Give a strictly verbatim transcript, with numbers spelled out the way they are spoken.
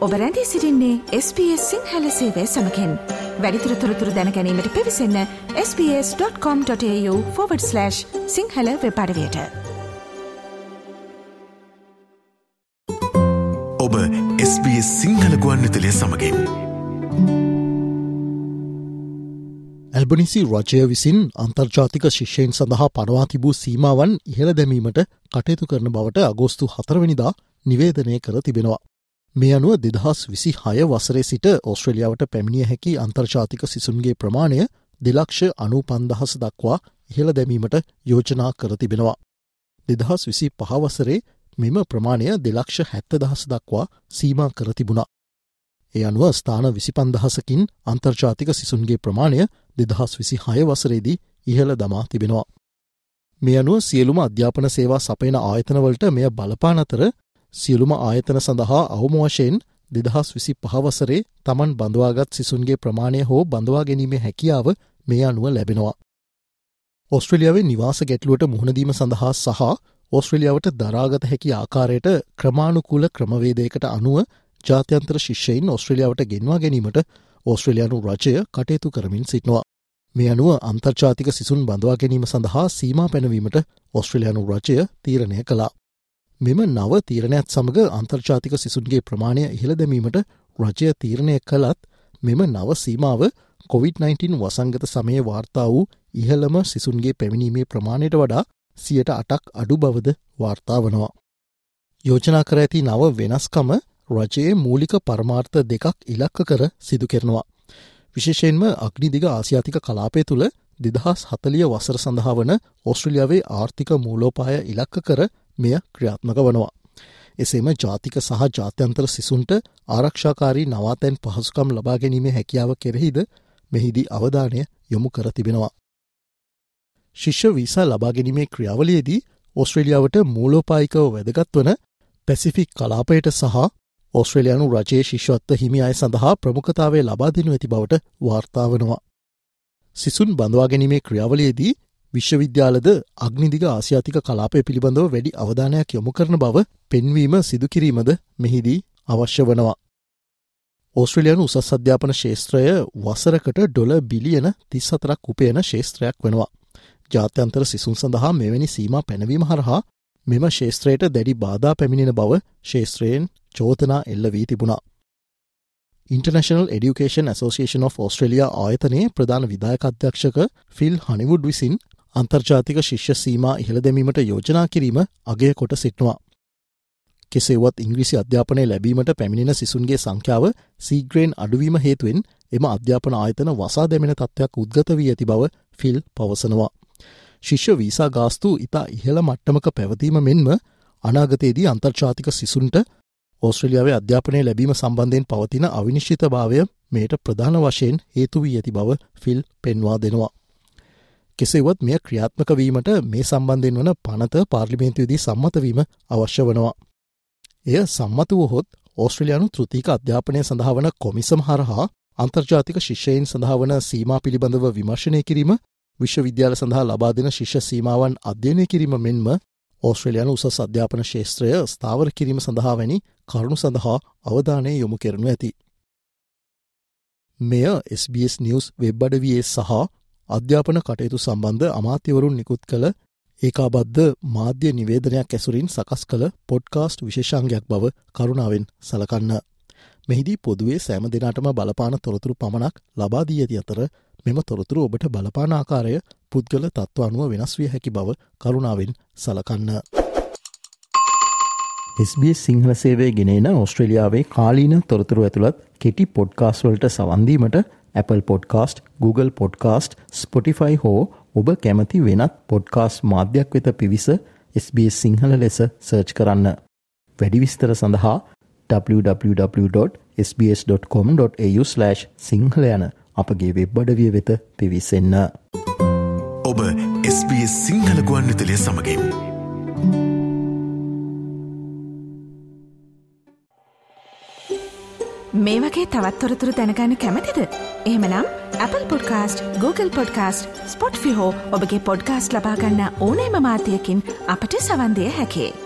ඔබ රැඳී සිටින්නේ එස් බී එස් සිංහල සේවය සමගින්. වැඩිදුර තොරතුරු දැන ගැනීමට පිවිසන්න S B S dot com dot AU forward slash Sinhala web අඩවියට. ඔබ එස් බී එස් සිංහල ගුවන්විදුලිය සමගින්. ඇල්බනිසි රජය විසින් අන්තර්ජාතික ශිෂ්‍යයන් සඳහා පනවා තිබූ සීමාවන් ඉහළ දැමීමට කටයුතු කරන බවට අගෝස්තු හතරවැනිදා නිවේදනය කර තිබෙනවා. මේ අනුව දෙදහස් විසි හය වසරේ සිට ඕස්ට්‍රේලියාවට පැමිණිය හැකි අන්තර්ජාතික සිසුන්ගේ ප්‍රමාණය දෙලක්ෂ අනූ පන්දහස දක්වා ඉහළ දැමීමට යෝජනා කර තිබෙනවා. දෙදහස් විසි පහ වසරේ මෙම ප්‍රමාණය දෙලක්ෂ හැත්ත දහස දක්වා සීමා කර තිබුණා. ඒ අනුව ස්ථාන විසිපන්දහසකින් අන්තර්ජාතික සිසුන්ගේ ප්‍රමාණය දෙදහස් විසි හය වසරේදී ඉහළ දමා තිබෙනවා. මේ අනුව සියලුම අධ්‍යාපන සේවා සපයන ආයතනවලට මෙය බලපාන අතර සියලුම ආයතන සඳහා අවම වශයෙන් දෙදහස් විසි පහ වසරේ තමන් බඳවාගත් සිසුන්ගේ ප්‍රමාණය හෝ බඳවා ගැනීමේ හැකියාව මේ අනුව ලැබෙනවා. ඕස්ට්‍රේලියාවේ නිවාස ගැටලුවට මුහුණදීම සඳහා සහ ඕස්ට්‍රේලියාවට දරාගත හැකි ආකාරයට ක්‍රමානුකූල ක්‍රමවේදයකට අනුව ජාත්‍යන්තර ශිෂ්‍යයින් ඕස්ට්‍රේලියාවට ගෙන්වා ගැනීමට ඕස්ට්‍රේලියානු රජය කටයුතු කරමින් සිටිනවා. මේ අනුව අන්තර්ජාතික සිසුන් බඳවා ගැනීම සඳහා සීමා පැනවීමට ඕස්ට්‍රේලියානු රජය තීරණය කළා. මෙම නව තීරණයත් සමග අන්තර්ජාතික සිසුන්ගේ ප්‍රමාණය ඉහළ දැමීමට රජය තීරණය කළත් මෙම නව සීමාව කොවිඩ් නයින්ටීන් වසංගත සමයේ වාර්තා වූ ඉහළම සිසුන්ගේ පැමිණීමේ ප්‍රමාණයට වඩා සියයට අටක් අඩු බවද වාර්තා වනවා. යෝජනා කර ඇති නව වෙනස්කම රජයේ මූලික පරමාර්ථ දෙකක් ඉලක්ක කර සිදු කරනවා. විශේෂයෙන්ම අග්නිදිග ආසියාතික කලාපය තුළ දෙදහස් හතලිය වසර සඳහා වන ඕස්ට්‍රේලියාවේ ආර්ථික මූලෝපාය ඉලක්ක කර මෙය ක්‍රියාත්මක වනවා. එසේම ජාතික සහ ජාත්‍යන්තර සිසුන්ට ආරක්ෂාකාරී නවාතැන් පහසුකම් ලබා ගැනීමේ හැකියාව කෙරෙහිද මෙහිදී අවධානය යොමු කර තිබෙනවා. ශිෂ්‍ය වීසා ලබා ගැනීමේ ක්‍රියාවලියේදී ඕස්ට්‍රේලියාවට මූලෝපායිකව වැදගත් වන පැසිෆික් කලාපයට සහ ඕස්ට්‍රේලියානු රජයේ ශිෂ්‍යත්ව හිමි අය සඳහා ප්‍රමුඛතාවය ලබා දෙනු ඇති බවට වාර්තා වනවා. සිසුන් බඳවා ගැනීමේ ක්‍රියාවලියේදී විශ්වවිද්‍යාලද අග්නිදිග ආසියාතික කලාපය පිළිබඳව වැඩි අවධානයක් යොමු කරන බව පෙන්වීම සිදුකිරීමද මෙහිදී අවශ්‍ය වනවා. ඕස්ට්‍රේලියානු උසස් අධ්‍යාපන ශේත්‍රය වසරකට ඩොලර් බිලියන තිස් හතරක් උපයන ශේත්‍රයක් වෙනවා. ජාත්‍යන්තර සිසුන් සඳහා මෙවැනි සීමා පැනවීම හරහා මෙම ශේත්‍රයට දැඩි බාධා පැමිණෙන බව ශේත්‍රයෙන් චෝදනා එල්ල වී තිබුණා. International Education Association of Australia ආයතනයේ ප්‍රධාන විධායක අධ්‍යක්ෂක ෆිල් හනිවුඩ් විසින් අන්තර්ජාතික ශිෂ්‍ය සීමා ඉහළ දැමීමට යෝජනා කිරීම අගය කොට සිටිනවා. කෙසේවත් ඉංග්‍රීසි අධ්‍යාපනය ලැබීමට පැමිණෙන සිසුන්ගේ සංඛ්‍යාව සීග්‍රයෙන් අඩුවීම හේතුවෙන් එම අධ්‍යාපන ආයතන වසා දැමෙන තත්ත්වයක් උද්ගත වී ඇති බව ෆිල් පවසනවා. ශිෂ්‍ය වීසා ගාස්තු ඉතා ඉහළ මට්ටමක පැවතීම මෙන්ම අනාගතයේදී අන්තර්ජාතික සිසුන්ට ඕස්ට්‍රේලියාවේ අධ්‍යාපනය ලැබීම සම්බන්ධයෙන් පවතින අවිනිශ්චිතභාවය මෙයට ප්‍රධාන වශයෙන් හේතු වී ඇති බව ෆිල් පෙන්වා දෙනවා. කෙසේවත් මෙය ක්‍රියාත්මක වීමට මේ සම්බන්ධයෙන් වන පනත පාර්ලිමේන්තුවේදී සම්මත වීම අවශ්‍ය වනවා. එය සම්මත වුවහොත් ඕස්ට්‍රේලියානු තෘතීක අධ්‍යාපනය සඳහා වන කොමිසම හරහා අන්තර්ජාතික ශිෂ්‍යයින් සඳහා වන සීමා පිළිබඳව විමර්ශනය කිරීම, විශ්වවිද්‍යාල සඳහා ලබා දෙන ශිෂ්‍ය සීමාවන් අධ්‍යයනය කිරීම මෙන්ම ඕස්ට්‍රේලියානු උසස් අධ්‍යාපන ශේත්‍රය ස්ථාවර කිරීම සඳහා වැනි කරුණු සඳහා අවධානය යොමු කරනු ඇති. මෙය S B S news web අඩවියේ සහ අධ්‍යාපන කටයුතු සම්බන්ධ අමාත්‍යවරුන් නිකුත් කළ ඒකාබද්ධ මාධ්‍ය නිවේදනයක් ඇසුරින් සකස් කළ පොඩ්කාස්ට් විශේෂාංගයක් බව කරුණාවෙන් සලකන්න. මෙහිදී පොදුවේ සෑම දෙනාටම බලපාන තොරතුරු පමණක් ලබා දී ඇති අතර මෙම තොරතුරු ඔබට බලපාන ආකාරය පුද්ගල තත්ත්ව අනුව වෙනස් විය හැකි බව කරුණාවෙන් සලකන්න. එස් බී එස් සිංහල සේවය ගෙනෙන ඕස්ට්‍රේලියාවේ කාලීන තොරතුරු ඇතුළත් කෙටි පොඩ්කාස්ට් වලට සවන් දීමට Apple Podcast, Google Podcast, Spotify හෝ ඔබ කැමති වෙනත් පොඩ්කාස්ට් මාධ්‍යයක් වෙත පිවිස එස් බී එස් සිංහල ලෙස සර්ච් කරන්න. වැඩි විස්තර සඳහා double-u double-u double-u dot s b s dot com dot a u slash sinhala යන අපගේ වෙබ් අඩවිය වෙත පිවිසෙන්න. ඔබ එස් බී එස් සිංහල ගුවන්විදුලිය සමගින්. මේ වගේ තවත් තොරතුරු දැනගන්න කැමතිද? එහෙමනම් Apple Podcast, Google Podcast, Spotify හෝ ඔබගේ පොඩ්කාස්ට් ලබා ගන්න ඕනෑම මාධ්‍යයකින් අපට සවන් දිය හැකියි.